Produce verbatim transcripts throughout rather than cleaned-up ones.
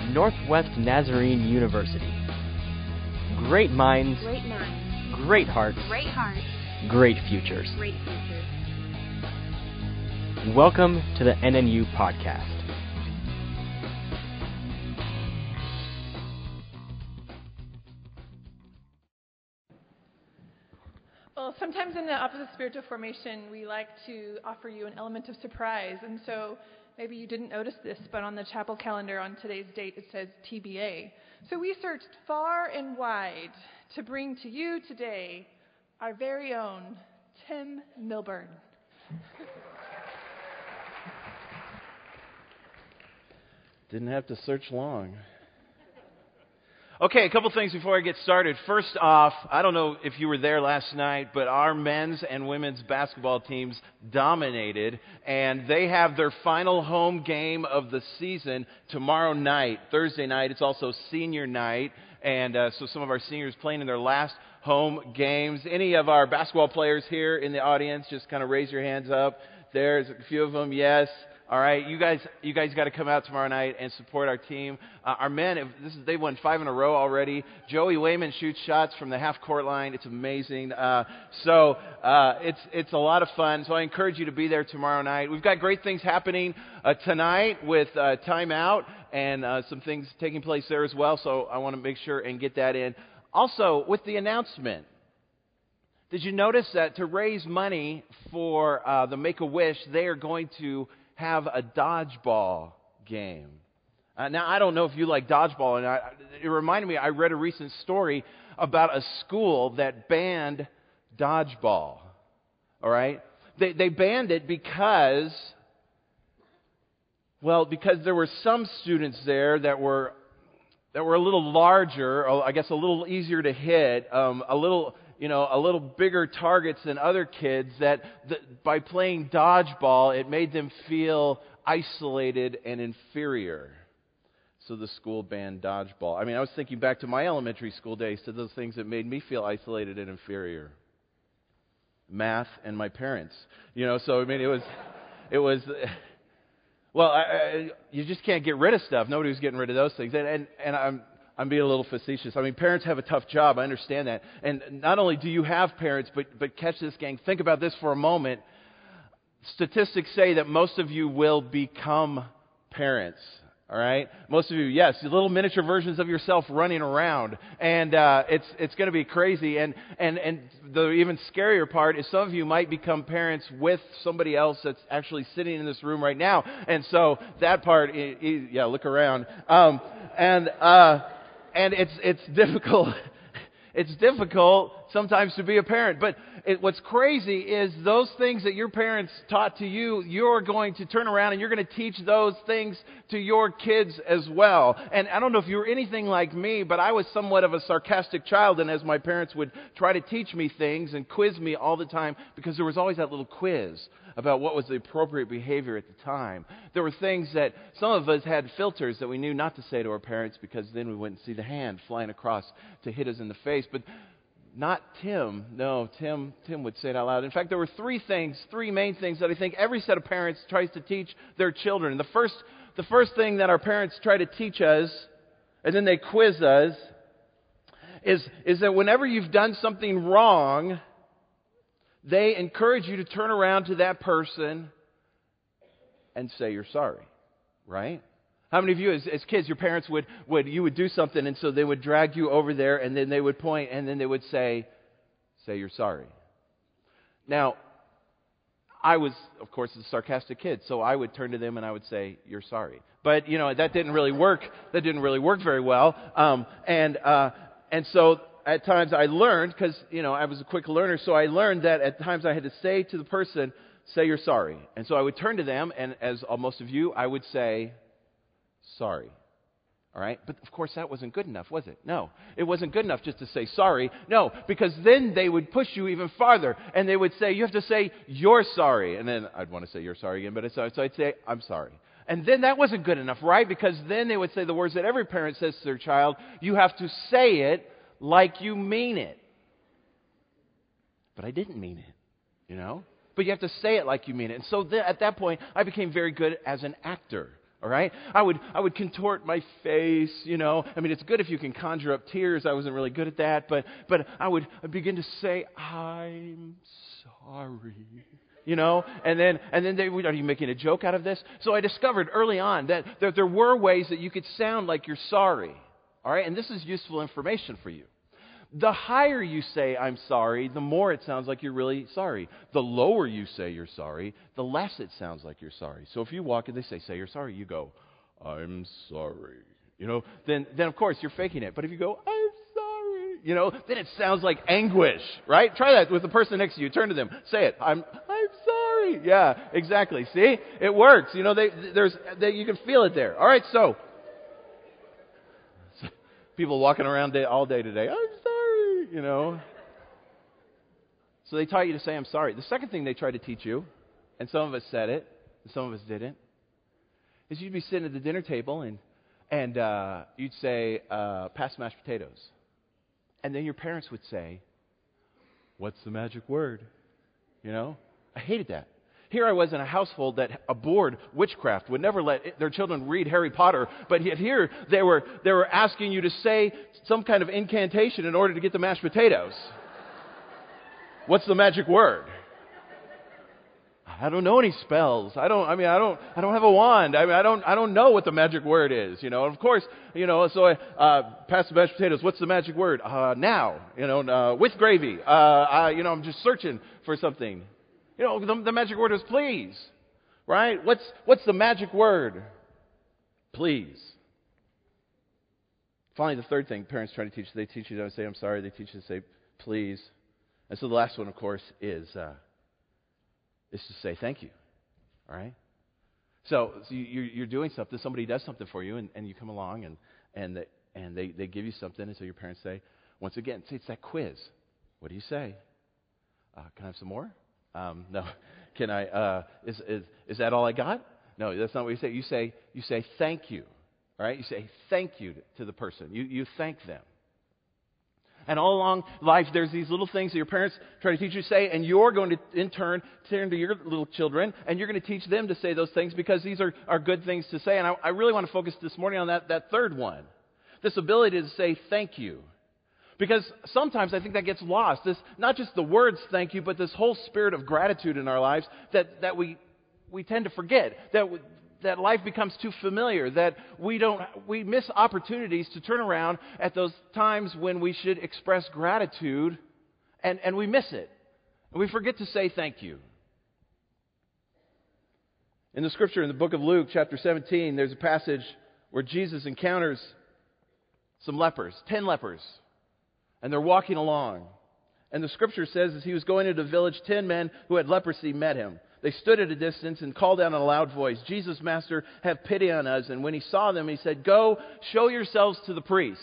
Northwest Nazarene University. Great minds, Great minds, great hearts, great hearts, great futures. great futures. Welcome to the N N U Podcast. Well, sometimes in the opposite spiritual formation, we like to offer you an element of surprise. And so maybe you didn't notice this, but on the chapel calendar on today's date, it says T B A. So we searched far and wide to bring to you today our very own Tim Milburn. Didn't have to search long. Okay, a couple things before I get started. First off, I don't know if you were there last night, but our men's and women's basketball teams dominated, and they have their final home game of the season tomorrow night, Thursday night. It's also senior night, and uh, so some of our seniors playing in their last home games. Any of our basketball players here in the audience, just kind of raise your hands up. There's a few of them, yes. All right, you guys, you guys got to come out tomorrow night and support our team. Uh, our men, this is they won five in a row already. Joey Wayman shoots shots from the half court line. It's amazing. Uh, so uh, it's it's a lot of fun. So I encourage you to be there tomorrow night. We've got great things happening uh, tonight with uh, timeout and uh, some things taking place there as well. So I want to make sure and get that in. Also, with the announcement. Did you notice that to raise money for uh, the Make-A-Wish, they are going to have a dodgeball game. Uh, now, I don't know if you like dodgeball, and I, it reminded me, I read a recent story about a school that banned dodgeball. All right? They, they banned it because, well, because there were some students there that were that were a little larger, or I guess a little easier to hit, um, a little... you know, a little bigger targets than other kids, that, that by playing dodgeball, it made them feel isolated and inferior. So the school banned dodgeball. I mean, I was thinking back to my elementary school days, to those things that made me feel isolated and inferior. Math and my parents. You know, so I mean, it was, it was, well, I, I, you just can't get rid of stuff. Nobody was getting rid of those things. And, and, and I'm, I'm being a little facetious. I mean, parents have a tough job. I understand that. And not only do you have parents, but but catch this, gang. Think about this for a moment. Statistics say that most of you will become parents. All right? Most of you, yes, little miniature versions of yourself running around. And uh, it's it's going to be crazy. And, and, and the even scarier part is some of you might become parents with somebody else that's actually sitting in this room right now. And so that part, yeah, look around. Um, and... Uh, And it's it's difficult. It's difficult sometimes to be a parent. But it, what's crazy is those things that your parents taught to you, you're going to turn around and you're going to teach those things to your kids as well. And I don't know if you were anything like me, but I was somewhat of a sarcastic child. And as my parents would try to teach me things and quiz me all the time, because there was always that little quiz about what was the appropriate behavior at the time. There were things that some of us had filters that we knew not to say to our parents, because then we wouldn't see the hand flying across to hit us in the face. But not Tim. No, Tim Tim would say it out loud. In fact, there were three things, three main things that I think every set of parents tries to teach their children. And the first, the first thing that our parents try to teach us, and then they quiz us, is, is that whenever you've done something wrong, they encourage you to turn around to that person and say you're sorry, right? How many of you, as, as kids, your parents would, would, you would do something, and so they would drag you over there, and then they would point, and then they would say, say you're sorry. Now, I was, of course, a sarcastic kid, so I would turn to them and I would say, you're sorry. But, you know, that didn't really work. That didn't really work very well. Um, and, uh, and so at times I learned, because, you know, I was a quick learner, so I learned that at times I had to say to the person, say you're sorry. And so I would turn to them, and as most of you, I would say, sorry. All right? But of course that wasn't good enough, was it? No. It wasn't good enough just to say sorry. No, because then they would push you even farther, and they would say, you have to say, you're sorry. And then I'd want to say, you're sorry again, but so I'd say, I'm sorry. And then that wasn't good enough, right? Because then they would say the words that every parent says to their child, you have to say it like you mean it. But I didn't mean it, you know? But you have to say it like you mean it. And so th- at that point, I became very good as an actor. all right? I would I would contort my face, you know. I mean, it's good if you can conjure up tears. I wasn't really good at that, but but I would begin to say, I'm sorry. You know, and then and then they would, are you making a joke out of this? So I discovered early on that, that there were ways that you could sound like you're sorry. All right, and this is useful information for you. The higher you say I'm sorry, the more it sounds like you're really sorry. The lower you say you're sorry, the less it sounds like you're sorry. So if you walk and they say, say you're sorry, you go, I'm sorry. You know, then then of course you're faking it. But if you go, I'm sorry, you know, then it sounds like anguish, right? Try that with the person next to you. Turn to them. Say it. I'm I'm sorry. Yeah, exactly. See? It works. You know, they, there's they, you can feel it there. All right, so people walking around day, all day today, I'm sorry, you know. So they taught you to say, I'm sorry. The second thing they tried to teach you, and some of us said it, and some of us didn't, is you'd be sitting at the dinner table, and and uh, you'd say, uh, pass the mashed potatoes. And then your parents would say, what's the magic word? You know? I hated that. Here I was in a household that abhorred witchcraft, would never let it, their children read Harry Potter, but yet here they were they were asking you to say some kind of incantation in order to get the mashed potatoes. What's the magic word? I don't know any spells. I don't. I mean, I don't. I don't have a wand. I mean, I don't. I don't know what the magic word is. You know. And of course, you know. So I uh, pass the mashed potatoes. What's the magic word? Uh, now. You know, uh, with gravy. Uh, I, you know, I'm just searching for something. You know, the, the magic word is please, right? What's what's the magic word? Please. Finally, the third thing parents try to teach, they teach you to say, I'm sorry. They teach you to say, please. And so the last one, of course, is uh, is to say thank you, all right? So, so you, you're doing something, somebody does something for you, and, and you come along, and, and, they, and they, they give you something, and so your parents say, once again, see, it's that quiz. What do you say? Uh, can I have some more? Um, no. Can I, uh, is, is, is that all I got? No, that's not what you say. You say, you say thank you, all right? You say thank you to, to the person. You, you thank them. And all along life, there's these little things that your parents try to teach you to say, and you're going to, in turn, turn to your little children, and you're going to teach them to say those things because these are, are good things to say. And I, I really want to focus this morning on that, that third one, this ability to say thank you. Because sometimes I think that gets lost. This, not just the words thank you, but this whole spirit of gratitude in our lives that, that we we tend to forget. That that life becomes too familiar. That we don't we miss opportunities to turn around at those times when we should express gratitude, and, and we miss it. And we forget to say thank you. In the scripture in the book of Luke, chapter seventeen, there's a passage where Jesus encounters some lepers, ten lepers. And they're walking along. And the scripture says as he was going into the village, ten men who had leprosy met him. They stood at a distance and called out in a loud voice, Jesus, Master, have pity on us. And when he saw them, he said, go, show yourselves to the priests.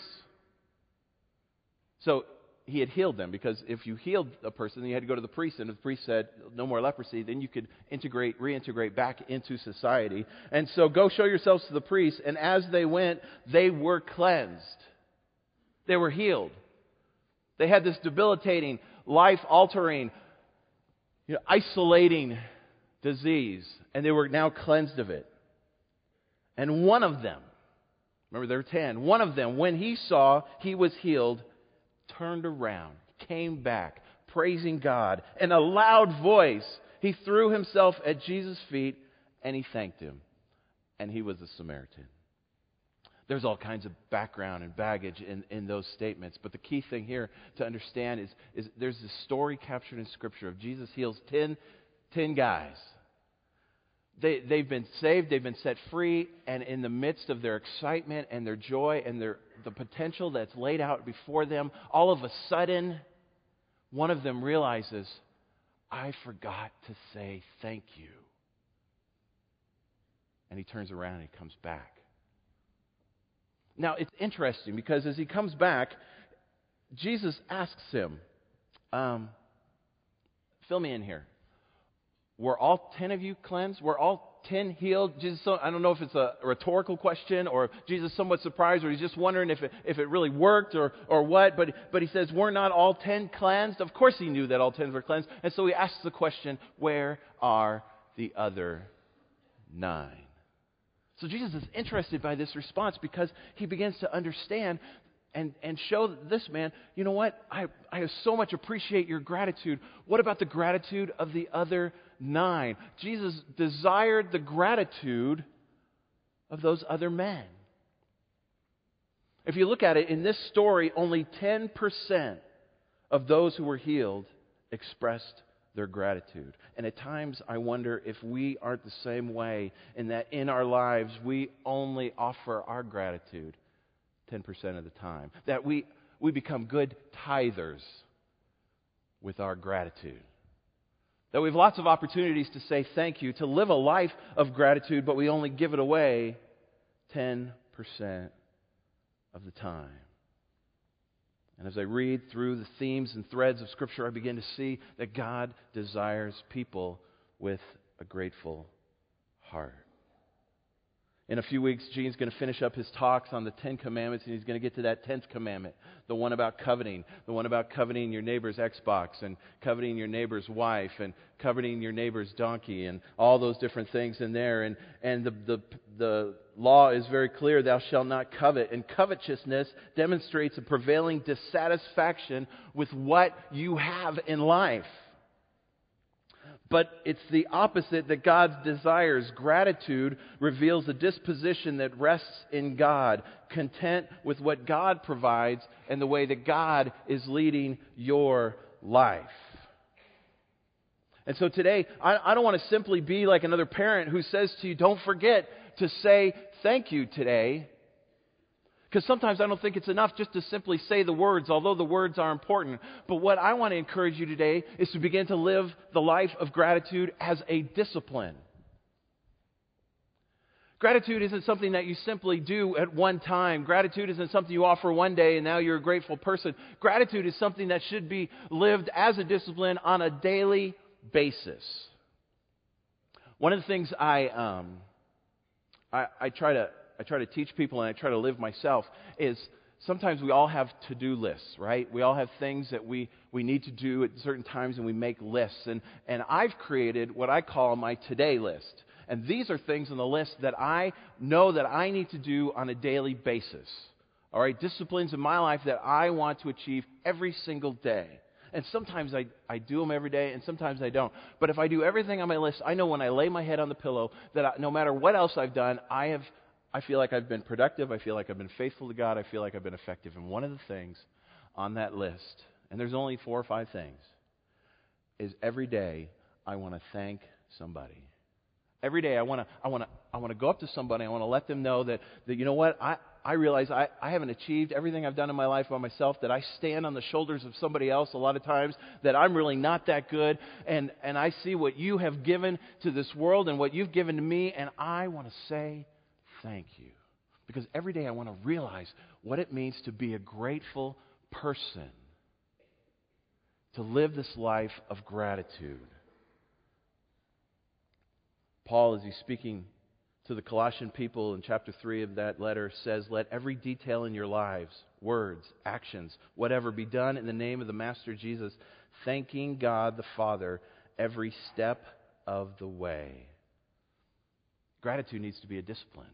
So he had healed them, because if you healed a person, you had to go to the priest. And if the priest said, no more leprosy, then you could integrate, reintegrate back into society. And so go show yourselves to the priests. And as they went, they were cleansed. They were healed. They had this debilitating, life-altering, you know, isolating disease, and they were now cleansed of it. And one of them, remember there were ten, one of them, when he saw he was healed, turned around, came back, praising God. In a loud voice, he threw himself at Jesus' feet, and he thanked him. And he was a Samaritan. There's all kinds of background and baggage in, in those statements. But the key thing here to understand is, is there's this story captured in Scripture of Jesus heals ten, ten guys. They, they've been saved, they've been set free, and in the midst of their excitement and their joy and their the potential that's laid out before them, all of a sudden, one of them realizes, I forgot to say thank you. And he turns around and he comes back. Now, it's interesting because as he comes back, Jesus asks him, um, fill me in here. Were all ten of you cleansed? Were all ten healed? Jesus, I don't know if it's a rhetorical question or if Jesus is somewhat surprised or he's just wondering if it, if it really worked or, or what. But, but he says, were not all ten cleansed? Of course he knew that all ten were cleansed. And so he asks the question, where are the other nine? So Jesus is interested by this response because he begins to understand and, and show this man, you know what? I, I so much appreciate your gratitude. What about the gratitude of the other nine? Jesus desired the gratitude of those other men. If you look at it, in this story, only ten percent of those who were healed expressed their gratitude. And at times, I wonder if we aren't the same way, in that in our lives, we only offer our gratitude ten percent of the time. That we, we become good tithers with our gratitude. That we have lots of opportunities to say thank you, to live a life of gratitude, but we only give it away ten percent of the time. And as I read through the themes and threads of Scripture, I begin to see that God desires people with a grateful heart. In a few weeks, Gene's going to finish up his talks on the Ten Commandments, and he's going to get to that tenth commandment, the one about coveting, the one about coveting your neighbor's Xbox, and coveting your neighbor's wife, and coveting your neighbor's donkey, and all those different things in there. And, and the, the, the law is very clear, thou shalt not covet. And covetousness demonstrates a prevailing dissatisfaction with what you have in life. But it's the opposite that God desires. Gratitude reveals a disposition that rests in God, content with what God provides and the way that God is leading your life. And so today, I, I don't want to simply be like another parent who says to you, don't forget to say thank you today. Because sometimes I don't think it's enough just to simply say the words, although the words are important. But what I want to encourage you today is to begin to live the life of gratitude as a discipline. Gratitude isn't something that you simply do at one time. Gratitude isn't something you offer one day and now you're a grateful person. Gratitude is something that should be lived as a discipline on a daily basis. One of the things I um, I, I try to I try to teach people and I try to live myself is sometimes we all have to-do lists, right? We all have things that we, we need to do at certain times and we make lists. And, and I've created what I call my today list. And these are things on the list that I know that I need to do on a daily basis. All right, disciplines in my life that I want to achieve every single day. And sometimes I, I do them every day, and sometimes I don't. But if I do everything on my list, I know when I lay my head on the pillow that I, no matter what else I've done, I have I feel like I've been productive. I feel like I've been faithful to God. I feel like I've been effective. And one of the things on that list, and there's only four or five things, is every day I want to thank somebody. Every day I want to I want to I want to go up to somebody. I want to let them know that, that you know what, I, I realize I, I haven't achieved everything I've done in my life by myself, that I stand on the shoulders of somebody else a lot of times, that I'm really not that good, and, and I see what you have given to this world and what you've given to me, and I want to say thank you. Because every day I want to realize what it means to be a grateful person, to live this life of gratitude. Paul, as he's speaking to the Colossian people in chapter three of that letter, says, let every detail in your lives, words, actions, whatever, be done in the name of the Master Jesus, thanking God the Father every step of the way. Gratitude needs to be a discipline.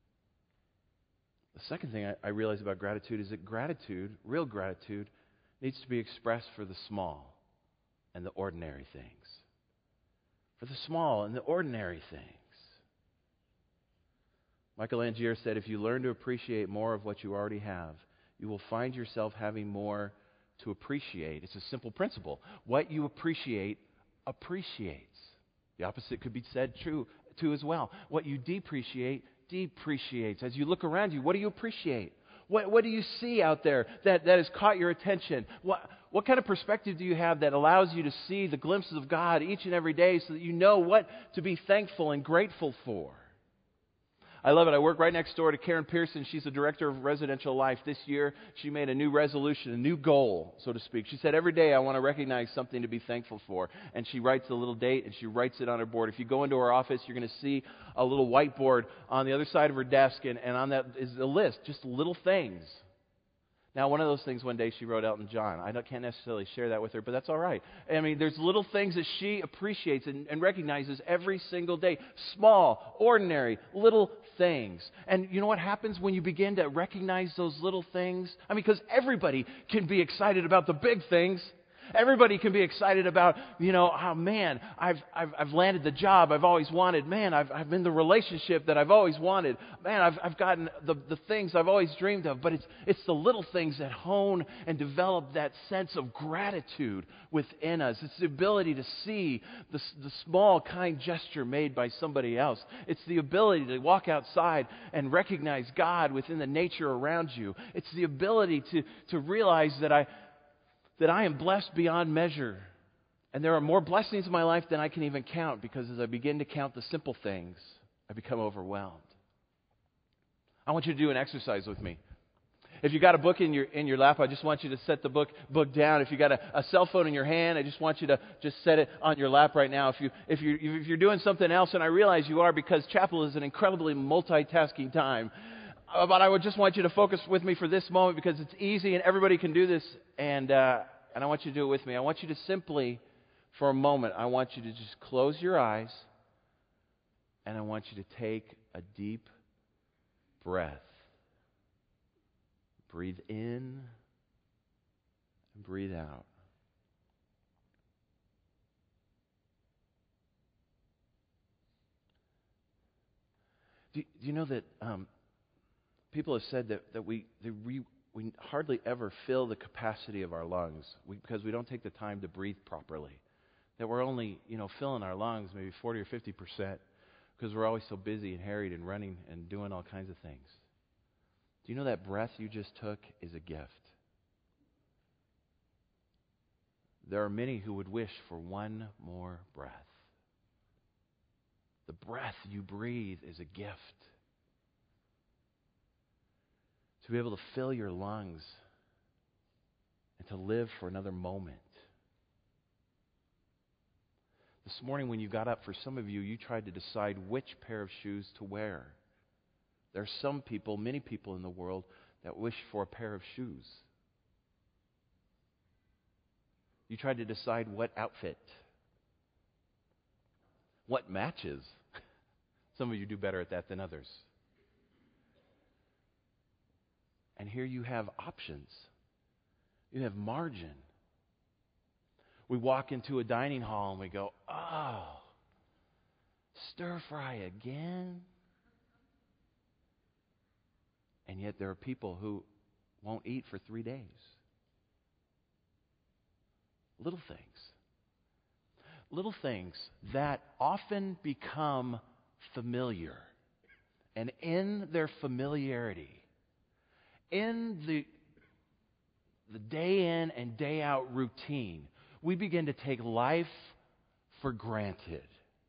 The second thing I, I realize about gratitude is that gratitude, real gratitude, needs to be expressed for the small and the ordinary things. For the small and the ordinary things. Michael Angier said, if you learn to appreciate more of what you already have, you will find yourself having more to appreciate. It's a simple principle. What you appreciate appreciates. The opposite could be said true too as well. What you depreciate depreciates. As you look around you, what do you appreciate? What, what do you see out there that, that has caught your attention? What, what kind of perspective do you have that allows you to see the glimpses of God each and every day so that you know what to be thankful and grateful for? I love it. I work right next door to Karen Pearson. She's the director of residential life. This year, she made a new resolution, a new goal, so to speak. She said, every day I want to recognize something to be thankful for. And she writes a little date, and she writes it on her board. If you go into her office, you're going to see a little whiteboard on the other side of her desk, and, and on that is a list, just little things Now, one of those things one day she wrote Elton John. I don't, can't necessarily share that with her, but that's all right. I mean, there's little things that she appreciates and, and recognizes every single day. Small, ordinary, little things. And you know what happens when you begin to recognize those little things? I mean, because everybody can be excited about the big things. Everybody can be excited about, you know, oh man, I've I've, I've landed the job I've always wanted. Man, I've I've been the relationship that I've always wanted. Man, I've I've gotten the, the things I've always dreamed of. But it's it's the little things that hone and develop that sense of gratitude within us. It's the ability to see the the small kind gesture made by somebody else. It's the ability to walk outside and recognize God within the nature around you. It's the ability to to realize that I. that I am blessed beyond measure. And there are more blessings in my life than I can even count, because as I begin to count the simple things, I become overwhelmed. I want you to do an exercise with me. If you got a book in your in your lap, I just want you to set the book book down. If you got a, a cell phone in your hand, I just want you to just set it on your lap right now. If you if you if you're doing something else, and I realize you are, because chapel is an incredibly multitasking time. Uh, but I would just want you to focus with me for this moment, because it's easy and everybody can do this. And uh, and I want you to do it with me. I want you to simply, for a moment, I want you to just close your eyes. And I want you to take a deep breath. Breathe in and breathe out. Do, do you know that... Um, People have said that, that we, we, we hardly ever fill the capacity of our lungs we, because we don't take the time to breathe properly. That we're only, you know, filling our lungs maybe forty or fifty percent because we're always so busy and harried and running and doing all kinds of things. Do you know that breath you just took is a gift? There are many who would wish for one more breath. The breath you breathe is a gift. To be able to fill your lungs and to live for another moment. This morning when you got up, for some of you, you tried to decide which pair of shoes to wear. There are some people, many people in the world, that wish for a pair of shoes. You tried to decide what outfit, what matches. Some of you do better at that than others. And here you have options. You have margin. We walk into a dining hall and we go, oh, stir fry again? And yet there are people who won't eat for three days. Little things. Little things that often become familiar. And in their familiarity, in the, the day in and day out routine, we begin to take life for granted.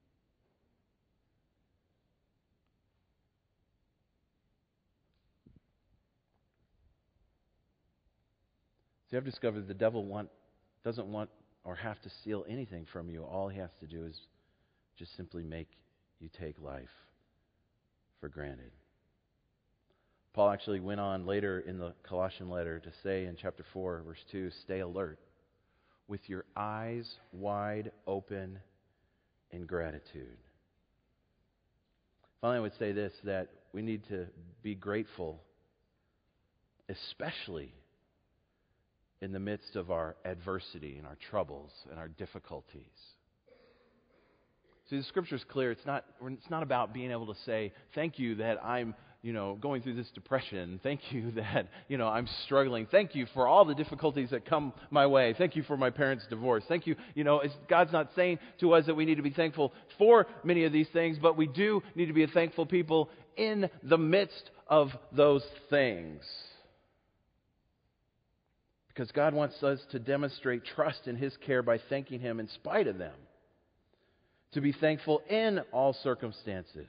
See, I've discovered the devil want, doesn't want or have to steal anything from you. All he has to do is just simply make you take life for granted. Paul actually went on later in the Colossian letter to say in chapter four, verse two, stay alert with your eyes wide open in gratitude. Finally, I would say this, that we need to be grateful, especially in the midst of our adversity and our troubles and our difficulties. See, the Scripture is clear. It's not, it's not about being able to say, thank you that I'm, you know, going through this depression. Thank you that, you know, I'm struggling. Thank you for all the difficulties that come my way. Thank you for my parents' divorce. Thank you. You know, it's, God's not saying to us that we need to be thankful for many of these things, but we do need to be a thankful people in the midst of those things. Because God wants us to demonstrate trust in His care by thanking Him in spite of them. To be thankful in all circumstances.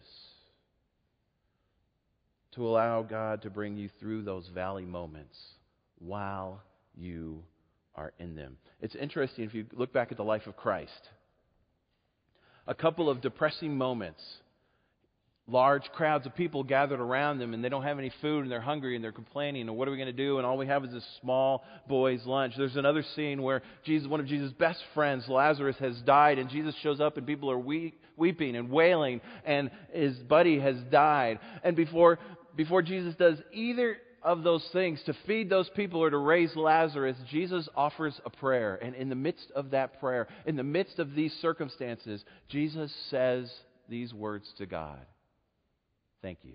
To allow God to bring you through those valley moments while you are in them. It's interesting if you look back at the life of Christ. A couple of depressing moments large crowds of people gathered around them, and they don't have any food, and they're hungry, and they're complaining, and what are we going to do? And all we have is this small boy's lunch. There's another scene where Jesus, one of Jesus' best friends, Lazarus, has died, and Jesus shows up, and people are weep, weeping and wailing, and his buddy has died. And before before Jesus does either of those things, to feed those people or to raise Lazarus, Jesus offers a prayer. And in the midst of that prayer, in the midst of these circumstances, Jesus says these words to God. Thank you.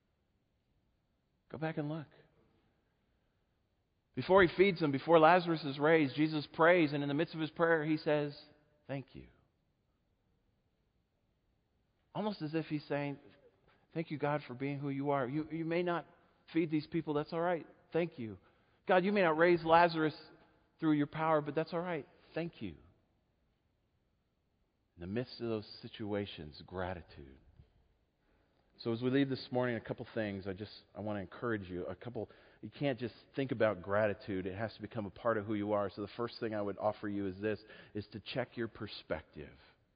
Go back and look. Before he feeds them, before Lazarus is raised, Jesus prays, and in the midst of his prayer, he says, thank you. Almost as if he's saying, thank you, God, for being who you are. You, you may not feed these people, that's all right. Thank you. God, you may not raise Lazarus through your power, but that's all right. Thank you. In the midst of those situations, gratitude. So as we leave this morning, a couple things. I just I want to encourage you. A couple. You can't just think about gratitude. It has to become a part of who you are. So the first thing I would offer you is this: is to check your perspective.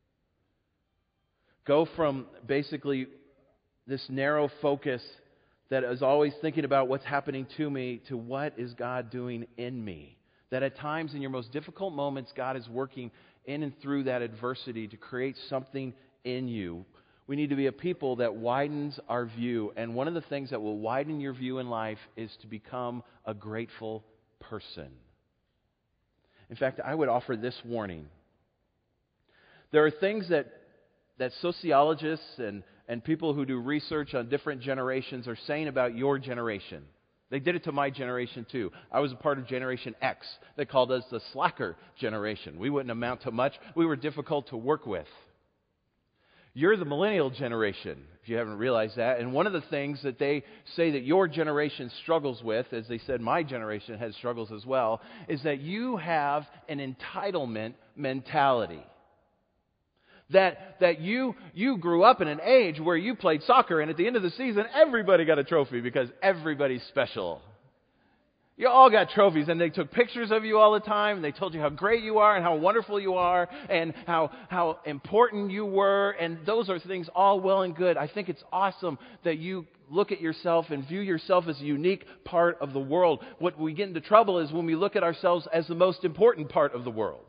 Go from basically this narrow focus that is always thinking about what's happening to me to what is God doing in me. That at times in your most difficult moments, God is working in and through that adversity to create something in you. We need to be a people that widens our view. And one of the things that will widen your view in life is to become a grateful person. In fact, I would offer this warning. There are things that, that sociologists and, and people who do research on different generations are saying about your generation. They did it to my generation too. I was a part of Generation X. They called us the slacker generation. We wouldn't amount to much. We were difficult to work with. You're the millennial generation, if you haven't realized that. And one of the things that they say that your generation struggles with, as they said my generation has struggles as well, is that you have an entitlement mentality. That that you you grew up in an age where you played soccer, and at the end of the season, everybody got a trophy because everybody's special. You all got trophies, and they took pictures of you all the time, and they told you how great you are and how wonderful you are and how, how important you were, and those are things all well and good. I think it's awesome that you look at yourself and view yourself as a unique part of the world. What we get into trouble is when we look at ourselves as the most important part of the world.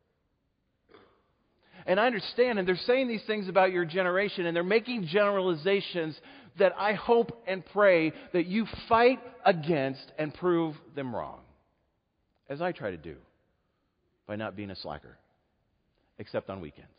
And I understand, and they're saying these things about your generation, and they're making generalizations that I hope and pray that you fight against and prove them wrong, as I try to do by not being a slacker, except on weekends.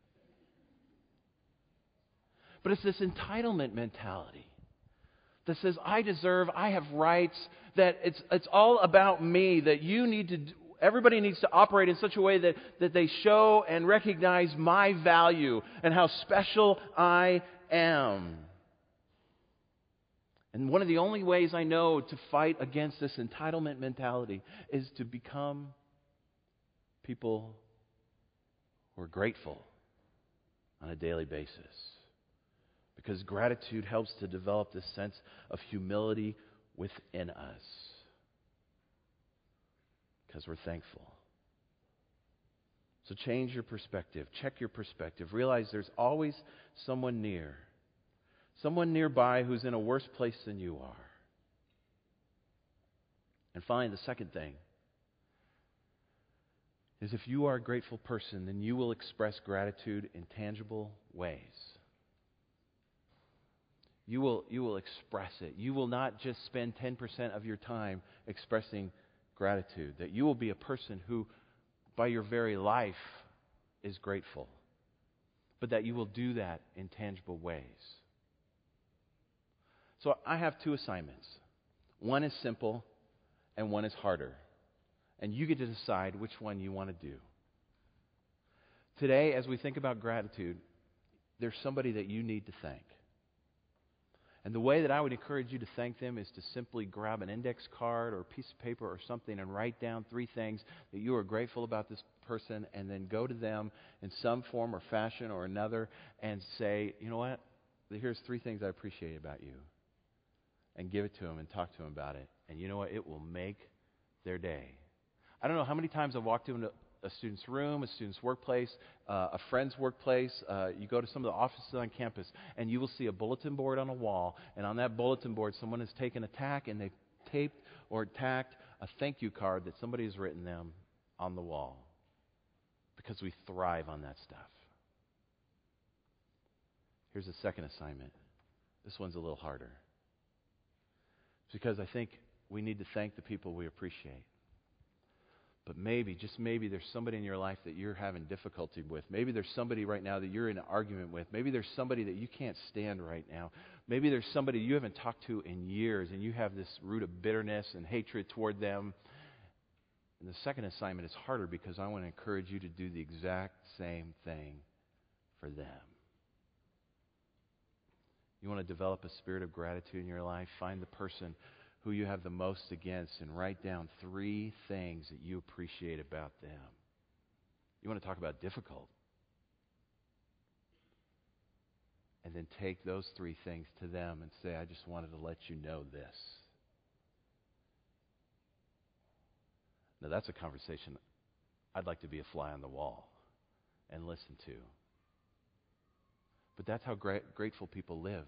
But it's this entitlement mentality that says, I deserve, I have rights, that it's it's all about me, that you need to do, everybody needs to operate in such a way that, that they show and recognize my value and how special I am. And one of the only ways I know to fight against this entitlement mentality is to become people who are grateful on a daily basis. Because gratitude helps to develop this sense of humility within us. Because we're thankful. So change your perspective. Check your perspective. Realize there's always someone near. Someone nearby who's in a worse place than you are. And finally, the second thing is if you are a grateful person, then you will express gratitude in tangible ways. You will, you will express it. You will not just spend ten percent of your time expressing gratitude. That you will be a person who, by your very life, is grateful. But that you will do that in tangible ways. So I have two assignments. One is simple and one is harder. And you get to decide which one you want to do. Today, as we think about gratitude, there's somebody that you need to thank. And the way that I would encourage you to thank them is to simply grab an index card or a piece of paper or something and write down three things that you are grateful about this person, and then go to them in some form or fashion or another and say, you know what, here's three things I appreciate about you. And give it to them and talk to them about it. And you know what, it will make their day. I don't know how many times I've walked into a student's room, a student's workplace, uh, a friend's workplace. Uh, you go to some of the offices on campus, and you will see a bulletin board on a wall. And on that bulletin board, someone has taken a tack, and they've taped or tacked a thank you card that somebody has written them on the wall. Because we thrive on that stuff. Here's the second assignment. This one's a little harder. It's because I think we need to thank the people we appreciate. But maybe, just maybe, there's somebody in your life that you're having difficulty with. Maybe there's somebody right now that you're in an argument with. Maybe there's somebody that you can't stand right now. Maybe there's somebody you haven't talked to in years, and you have this root of bitterness and hatred toward them. And the second assignment is harder because I want to encourage you to do the exact same thing for them. You want to develop a spirit of gratitude in your life? Find the person who you have the most against and write down three things that you appreciate about them. You want to talk about difficult? And then take those three things to them and say, I just wanted to let you know this. Now that's a conversation I'd like to be a fly on the wall and listen to. But that's how gra- grateful people live.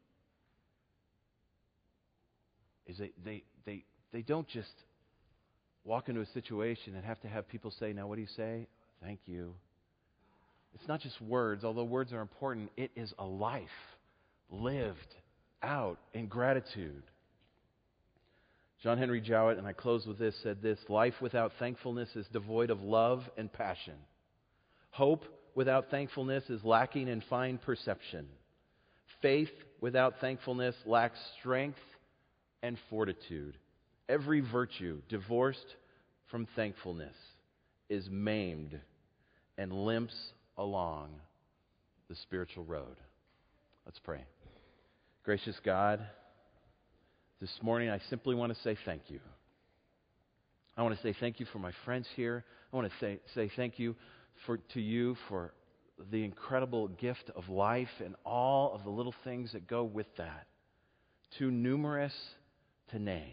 Is they, they, they, they don't just walk into a situation and have to have people say, now what do you say? Thank you. It's not just words, although words are important. It is a life lived out in gratitude. John Henry Jowett, and I close with this, said this: life without thankfulness is devoid of love and passion. Hope without thankfulness is lacking in fine perception. Faith without thankfulness lacks strength and fortitude. Every virtue divorced from thankfulness is maimed and limps along the spiritual road. Let's pray. Gracious God, this morning I simply want to say thank you. I want to say thank you for my friends here. I want to say, say thank you for, to you for the incredible gift of life and all of the little things that go with that. Too numerous to name.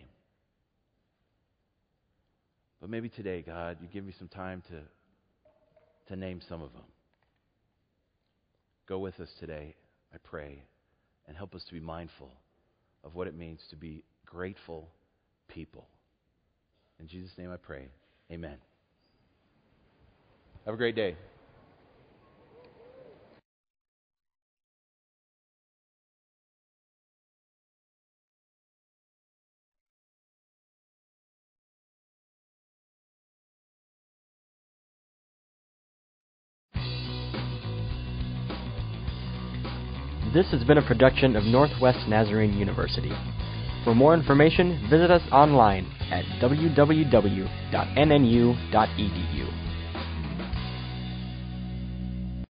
But maybe today, God, you give me some time to, to name some of them. Go with us today, I pray, and help us to be mindful of what it means to be grateful people. In Jesus' name I pray. Amen. Have a great day. This has been a production of Northwest Nazarene University. For more information, visit us online at w w w dot n n u dot e d u.